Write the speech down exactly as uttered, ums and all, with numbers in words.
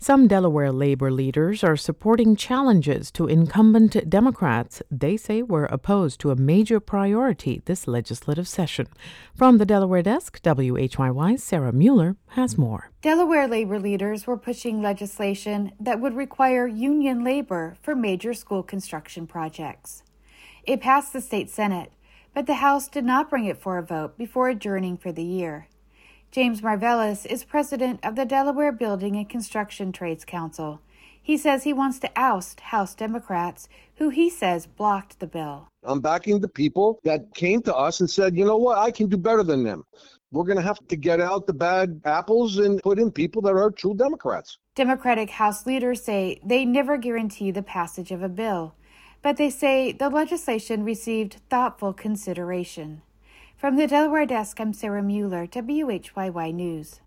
Some Delaware labor leaders are supporting challenges to incumbent Democrats they say were opposed to a major priority this legislative session. From the Delaware desk, W H Y Y's Sarah Mueller has more. Delaware labor leaders were pushing legislation that would require union labor for major school construction projects. It passed the state Senate, but the House did not bring it for a vote before adjourning for the year. James Marvellis is president of the Delaware Building and Construction Trades Council. He says he wants to oust House Democrats, who he says blocked the bill. I'm backing the people that came to us and said, you know what, I can do better than them. We're going to have to get out the bad apples and put in people that are true Democrats. Democratic House leaders say they never guarantee the passage of a bill, but they say the legislation received thoughtful consideration. From the Delaware desk, I'm Sarah Mueller, W H Y Y News.